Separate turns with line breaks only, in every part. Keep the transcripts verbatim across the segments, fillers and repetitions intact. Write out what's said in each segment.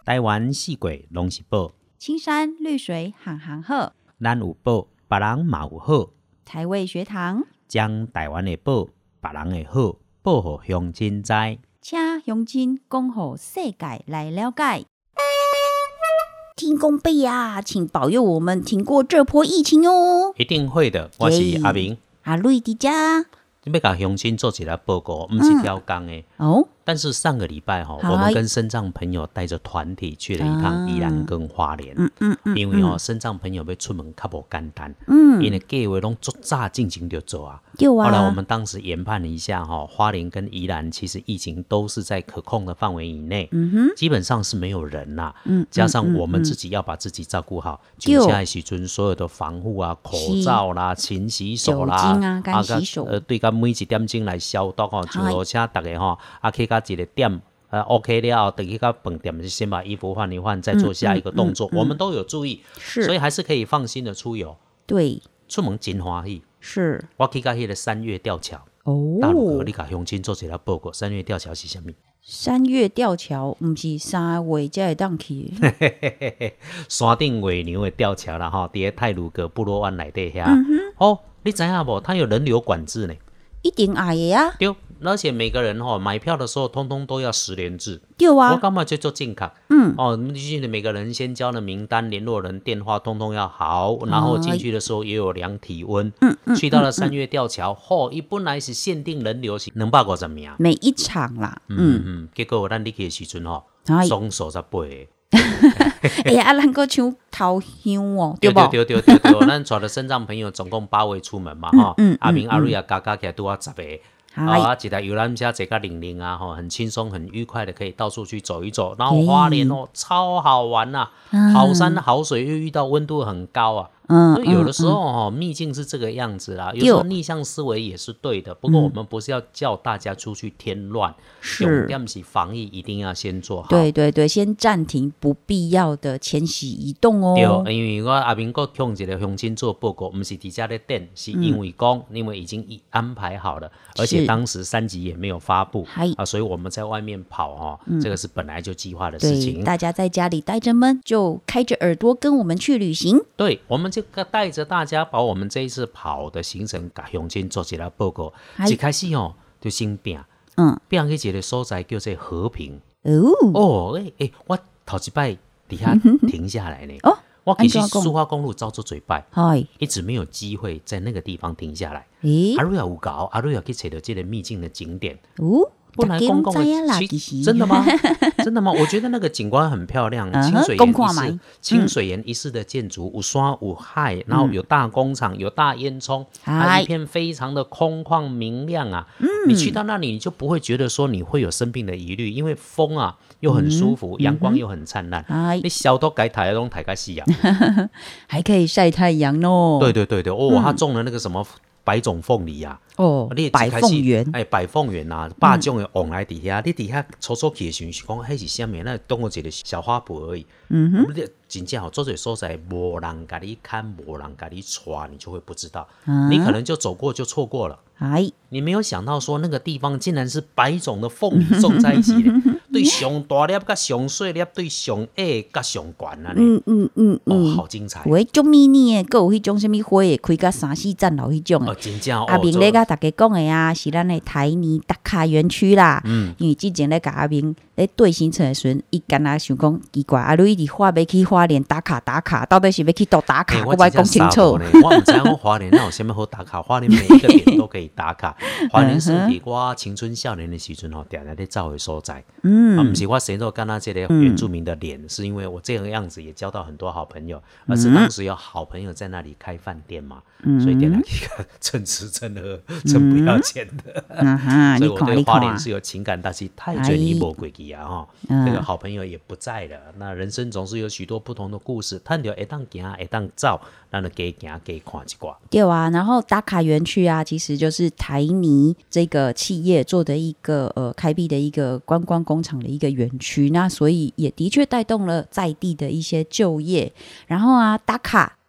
台湾四季拢是宝，
青山绿水行行好，
咱有宝，别人嘛有好。
台味学堂
将台湾的宝，别人的好，报互乡亲知。
请乡亲讲互世界来了解。天公伯啊，请保佑我们挺过这波疫情哦！
一定会的，我是阿明。
阿瑞迪家，
要甲乡亲做一个报告，不是挑工的、
嗯、哦。
但是上个礼拜哈，我们跟身障朋友带着团体去了一趟宜兰跟花莲、啊嗯嗯，因为哦，身障朋友要出门较无简单，嗯，因为计划拢足早进行就做啊。
有啊。
后来我们当时研判了一下哈，花莲跟宜兰其实疫情都是在可控的范围以内，嗯哼，基本上是没有人啦、嗯，加上我们自己要把自己照顾好，就现在时阵所有的防护啊、口罩啦、勤洗手啦，
酒精啊、干洗手，
呃，对，甲每一点钟来消毒哦，上路车大家吼，啊，去到一个点。呃 ，OK 了后，等去到饭店先把衣服换一换，再做下一个动作、嗯嗯嗯。我们都有注意，是，所以还是可以放心的出游。
对，
出门真欢喜。
是，
我去到那个三月吊桥。
哦，
大陆哥，你甲乡亲做一个报告，三月吊桥是什么？
三月吊桥不是三月才会当去。
山顶月娘的吊桥啦，哈，在太鲁阁部落湾内底遐、嗯。哦，你知影无？它有人流管制呢。
一定爱的啊！
对，而且每个人哈、哦、买票的时候，通通都要实联制。
对啊，
我干嘛就做健康？嗯，哦，每个人先交的名单、联络人电话，通通要好。然后进去的时候也有量体温。嗯嗯。去到了三月吊桥，嚯、嗯，伊、嗯哦、本来是限定人流是两百五十名，
每一场啦。
嗯 嗯, 嗯，结果咱入去的时阵吼，总数十八个。
哎呀，咱个唱头香哦，
对不？对对对对对，咱带的身障朋友总共八位出门嘛，哈、嗯嗯，阿明、嗯、阿瑞啊，加加起来都要十个。啊，一台游览车坐个零零啊，哈，很轻松、很愉快的可以到处去走一走。然后花莲哦，超好玩呐、啊嗯，好山好水，又遇到温度很高啊。嗯，所以有的时候哈、哦，秘境是这个样子啦。有时候逆向思维也是对的，不过我们不是要叫大家出去添乱，重点是防疫一定要先做好。
对对对，先暂停不必要的迁徙移动哦。
对，因为我阿明哥向一个乡亲做报告，不是底下在等，是因为讲、嗯，因为已经安排好了，而且当时三级也没有发布啊，所以我们在外面跑哈、哦嗯，这个是本来就计划的事情。
大家在家里待着闷，就开着耳朵跟我们去旅行。
对，我们就带着大家把我们这一次跑的行程给乡亲做起来报告。一开始哦，就先拼，嗯，拼去一个所在叫做和平。哦哦，哎、欸、哎，我头一摆底下停下來呢。哦，我其實蘇花公路走出嘴拜，一直沒有機會在那個地方停下來。欸、阿瑞也有搞，阿瑞也去找到這個秘境的景點。哦。不然公共的真的嗎？真的嗎？我覺得那個景觀很漂亮，清水岩一式，清水岩一式的建築，有山有海，然後有大工廠，有大煙囪，還有一片非常的空曠明亮啊、嗯！你去到那裡，你就不會覺得說你會有生病的疑慮，因為風啊又很舒服，陽、嗯、光又很燦爛。嗯、你小都該台東台個夕陽，
還可以曬太陽哦。
對對對對，哦，他種了那個什麼百種鳳梨啊。哦，
百鳳園，
哎，百鳳園啊，百種的往來底下、嗯，你底下初初去的時候是講，迄是啥物？那當我一個小花圃而已。嗯哼，你真正好，做這所在，無人甲你看，無人甲你帶，你就會不知道、啊，你可能就走過就錯過了。哎，你沒有想到說那個地方竟然是百種的鳳梨種在一起的，對上大粒甲上細粒，對上矮甲上懸啊！嗯嗯嗯嗯，哦，好精彩。
喂，種迷你的，還有迄種什麼花的，開甲三四層樓迄種的。哦，真正哦。阿明咧甲大家講的啊，是咱的台泥打卡園區啦。嗯。因為之前咧甲阿明咧對行程的時陣，伊干那想講奇怪，阿瑞佇話要去花蓮打卡打卡，到底是要去倒打卡？欸、我冇講清楚。
我唔知我花蓮那有啥物好打卡，花蓮每一個點都可以打卡。花蓮是比我青春少年的時陣吼，定定咧走的所在。嗯。啊，唔是我生到干那這個原住民的臉、嗯，是因為我這個樣子也交到很多好朋友，嗯、而是當時有好朋友在那裡開飯店嘛，嗯、所以點來一個趁吃趁喝趁不要錢的。嗯、所以我對花蓮是有情感，但是太久已無過去啊哈。這個好朋友也不在了，那人生總是有許多不同的故事，探到會當行會當走，咱就加行加看一掛。
對啊，然後打卡園區啊，其實就是台泥這個企業做的一個呃開闢的一個觀光工廠的一個園區，那所以也的確帶動了在地的一些就業。然後啊，打卡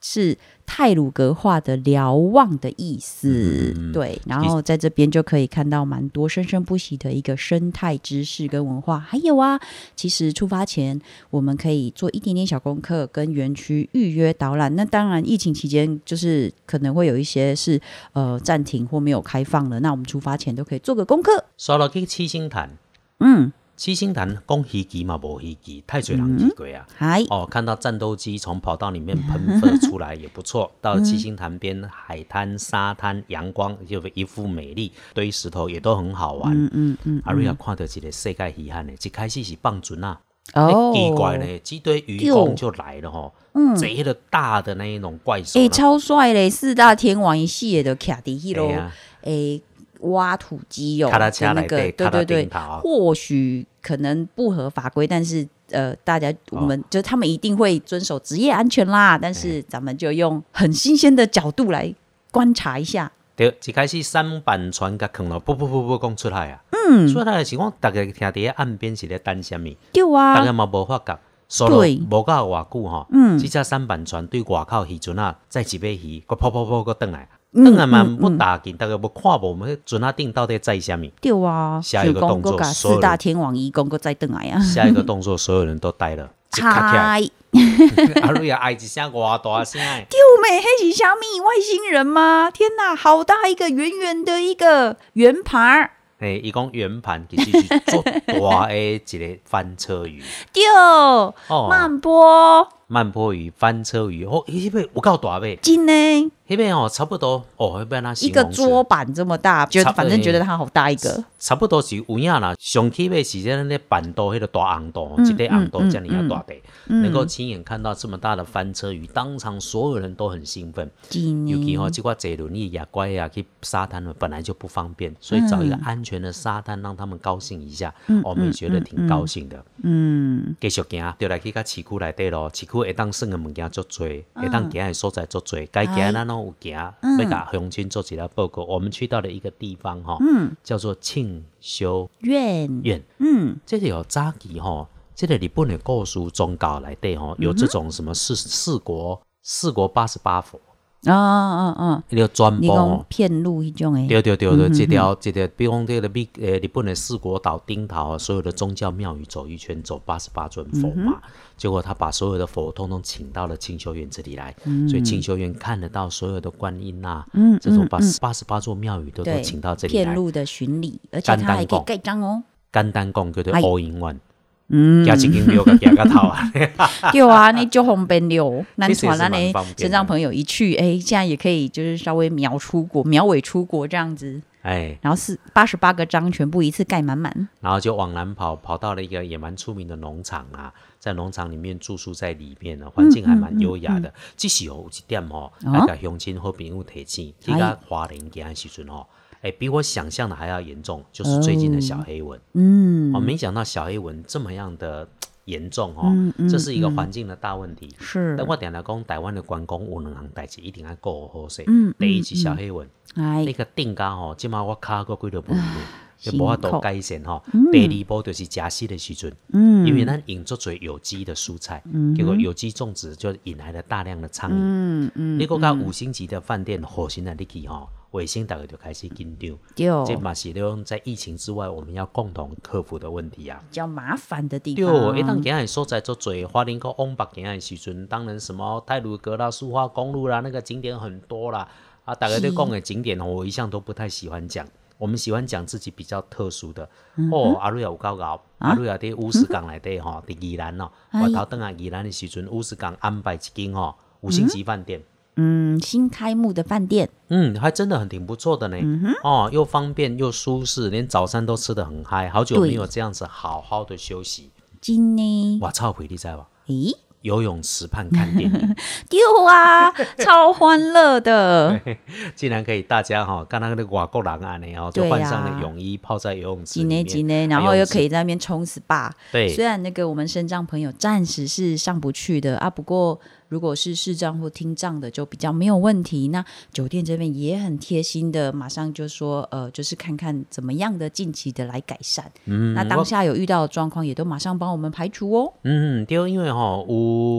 是太鲁阁话的瞭望的意思、嗯、对，然后在这边就可以看到蛮多生生不息的一个生态知识跟文化。还有啊，其实出发前我们可以做一点点小功课，跟园区预约导览。那当然疫情期间就是可能会有一些是呃暂停或没有开放了，那我们出发前都可以做个功课。
说到去七星潭，
嗯
七星潭讲鱼机嘛无鱼机，太多人去过啊、
嗯、
哦，看到战斗机从跑道里面喷射出来也不错。到了七星潭边，海滩、沙滩、阳光，就一副美丽，堆石头也都很好玩。嗯嗯嗯。阿瑞也看到一个世界遗憾的，一开始是放船啊，哦，奇怪呢，这堆渔工就来了吼，嗯，贼的大的那一种怪兽，哎、
欸，超帅嘞！四大天王一系列的卡迪迄咯，哎。挖土机哦，
跟那
个对对对，或许可能不合法规，但是呃，大家我们、哦、就他们一定会遵守职业安全啦。但是咱们就用很新鲜的角度来观察一下。
对，一开始三板船甲放了，不不不不，讲出来啊！嗯，出来的情况，大家听伫岸边是咧等什么？
对啊，
大家嘛无发觉。对，无到偌久吼，嗯，这只三板船对外口渔船啊，载一尾鱼，佮跑跑跑佮转来。当然嘛，不打紧，大家不看无，我们船啊顶到底载什么？
对啊，
下一个动作，
四大天王一公个再转来啊！
下一个动作，所有人都呆了。
嗨，
阿瑞啊，哀一声偌大声诶！
丢妹，迄是虾米外星人吗？天哪，好大一个圆圆的一个圆盘。
诶，伊讲圆盘其实是做大诶一个翻车鱼。
对，哦，慢波。
慢波鱼、翻车鱼，哦，迄边有够大呗，
真的，
迄边哦，差不多哦，迄边那
一个桌板这么大，就反正觉得它好大一个，
差不多是有影啦。上起码是在那板豆，迄个大红豆，一个红豆这样要大的，能够亲眼看到这么大的翻车鱼，当场所有人都很兴奋。尤其吼，这块坐轮椅也乖呀，去沙滩了，本来就不方便，所以找一个安全的沙滩，让他们高兴一下，我们也觉得挺高兴的。嗯，继续行，就来去到市区内底咯，市区会当耍的物件足多，会当行的所在足多，该行咱拢有行，要甲乡亲做一个报告。我们去到了一个地方哈，嗯，叫做庆修
院
院，嗯，这里有早期哈，这个日本的故事宗教内底哈，有这种什么四四国四国八十八佛。
啊啊啊！
你要专播哦，
骗路迄种诶。
对对对对，这条这条，比如讲这个美呃日本的四国岛丁岛，所有的宗教庙宇走一圈，走八十八尊佛嘛。嗯、结果他把所有的佛通通请到了庆修院这里来，嗯、所以庆修院看得到所有的观音啊，嗯、这种把八十八座庙宇都都请到这里来。
骗路的巡礼，而且他还可以盖章哦。
简单讲叫做 all in one。嗯，加一间庙个加个头啊，
对啊，那就方便了。咱传咱的身障朋友一去，哎、欸，现在也可以就是稍微秒出国、秒尾出国这样子。哎，然后是八十八个章全部一次盖满满，
然后就往南跑，跑到了一个也蛮出名的农场啊，在农场里面住宿在里面呢，环境还蛮优雅的。只是有一点哦，要甲乡亲好朋友提醒，去到花莲行的时阵哦。哎，比我想象的还要严重，就是最近的小黑蚊。嗯，我、哦、没想到小黑蚊这么样的严重哦，嗯嗯、这是一个环境的大问题。是，但我常常讲，台湾的观光有两项代志一定要顾好势。嗯，第一是小黑蚊，嗯、那個定價吼，即馬我卡過幾多步路，就無法度改善吼。嗯、第二步就是加息的時陣，嗯、因為咱用足多有機的蔬菜，嗯、結果有機種植就引來了大量的蒼蠅。嗯嗯，你講到五星級的飯店，火星的你去吼。衛星大概就開始緊張，這嘛是咧在疫情之外，我們要共同克服的問題啊。
比較麻煩的地方。
對，一旦行的所在做多，花蓮到往北行的時陣，當然什麼太魯閣啦、蘇花公路啦，那個景點很多啦。啊，大家對講的景點，我一向都不太喜歡講。我們喜歡講自己比較特殊的。嗯、哦，阿瑞有夠夠，阿瑞有啲烏石港內底吼，伫宜蘭哦，我頭等下宜蘭的時陣，烏石港安排一間吼五星級飯店。嗯
嗯，新開幕的飯店，
嗯，還真的很挺不錯的呢。嗯、哦，又方便又舒適，連早餐都吃得很嗨，好久沒有這樣子好好的休息。
真的，
哇，超回你知道吧？
咦，
游泳池畔看電影，
對啊，超歡樂的。
竟然可以大家哈、哦，看那個外國人啊，然後就換上了泳衣，泡在游泳池裡面，
幾內然後又可以在那邊衝 S P A。對，雖然那個我們身障朋友暫時是上不去的啊，不過。如果是視障或聽障的就比較沒有問題，那酒店這邊也很貼心的馬上就說呃，就是看看怎麼樣的近期的來改善。嗯，那當下有遇到的狀況也都馬上幫我們排除哦。
嗯，對，因為吼有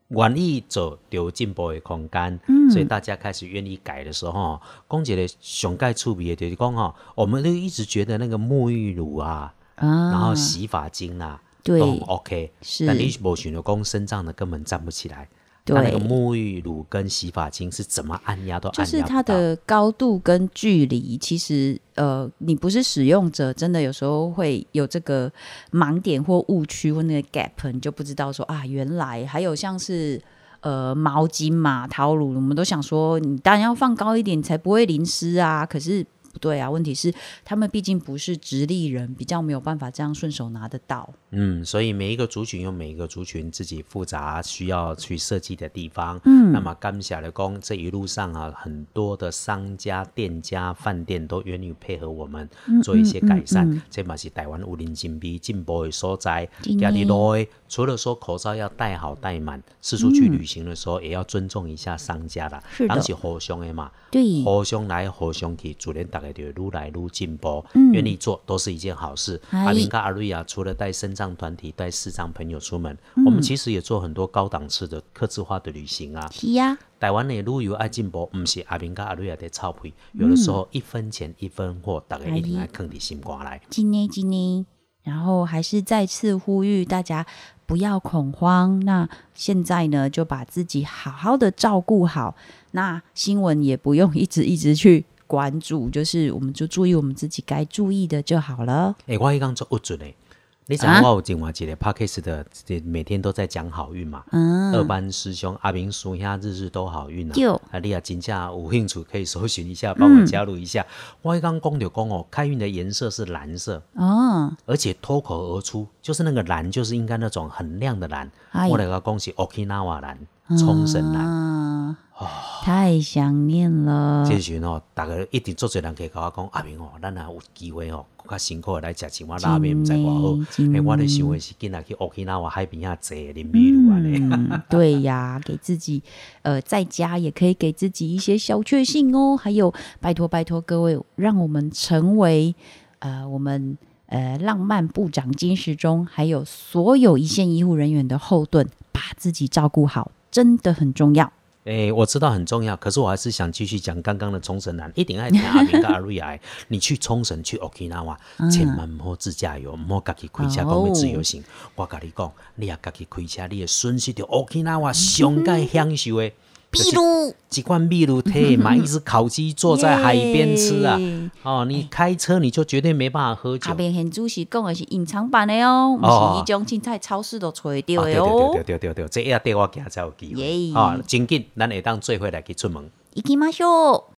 愿意做有进步的空间、嗯，所以大家开始愿意改的时候，讲一个上盖趣味的就是讲哈，我们就一直觉得那个沐浴乳啊，啊然后洗发精啊，
对，
都 OK， 是，但你没想到讲身障的根本站不起来。它那个沐浴乳跟洗发精是怎么按压都按压不到，
就是它的高度跟距离，其实呃，你不是使用者，真的有时候会有这个盲点或误区或那个 gap， 你就不知道说啊，原来还有像是呃毛巾嘛、陶乳，我们都想说你当然要放高一点，你才不会淋湿啊，可是。不对啊，问题是他们毕竟不是直立人，比较没有办法这样顺手拿得到。
嗯，所以每一个族群有每一个族群自己复杂需要去设计的地方。嗯，那么感谢来讲，这一路上啊，很多的商家、店家、饭店都愿意配合我们做一些改善。嗯嗯嗯嗯、这嘛是台湾有人进步进步的所在。家里路的除了说口罩要戴好戴满，四处去旅行的时候、嗯、也要尊重一下商家啦。是的，当是互相的嘛，对，互相来互相去，自然大家就愈来愈进步。嗯，愿意做都是一件好事。阿明跟阿瑞啊，除了带身障团体、带视障朋友出门、嗯，我们其实也做很多高档次的、客制化的旅行啊。
是啊，
台湾的旅游爱进步，不是阿明跟阿瑞啊在臭屁，有的时候一分钱一分货，大家一定要放在心肝来。
真的真的，然后还是再次呼吁大家不要恐慌。那现在呢，就把自己好好的照顾好。那新闻也不用一直一直去关注，就是我们就注意我们自己该注意的就好了。
哎、欸，我刚刚做不准哎，你知道我有另外一个 podcast 的，每天都在讲好运嘛。嗯，二班师兄阿明叔兄日日都好运啊。啊，你也真正有兴趣可以搜寻一下，帮我加入一下。嗯、我刚刚讲就讲哦，开运的颜色是蓝色哦，而且脱口而出，就是那个蓝，就是应该那种很亮的蓝。哎、我来个讲是 Okinawa 蓝。冲绳蓝、啊
哦，太想念了。
这时候大家一定做侪人可以跟我讲，阿明哦，咱若有机会哦，较辛苦来吃青蛙拉面，唔知偌好。哎，我的想的是今仔去 Okinawa 海边遐坐啉米露安尼。
嗯，对呀，给自己呃在家也可以给自己一些小确幸哦。还有，拜托拜托各位，让我们成为呃我们呃浪漫部长金时中，还有所有一线医护人员的后盾，把自己照顾好。真的很重要。
欸、我知道很重要，可是我还是想继续讲刚刚的冲绳男，一定要听阿明跟阿瑞爱。你去冲绳去 Okinawa，、嗯、千万唔好自驾游，唔好自己开车讲要自由行。我跟你讲，你也自己开车，你会损失到 Okinawa 上该享受的。
秘鲁，
几罐秘鲁铁，买一只烤鸡坐在海边吃啊！哦，你开车你就绝对没办法喝酒。
阿明现主席讲的是隐藏版的哦，不是一种凊彩超市都找得到的哦。
对对对对对对，这也对我行才有机会。啊，真紧，咱下当做伙来去出门。
行きましょう。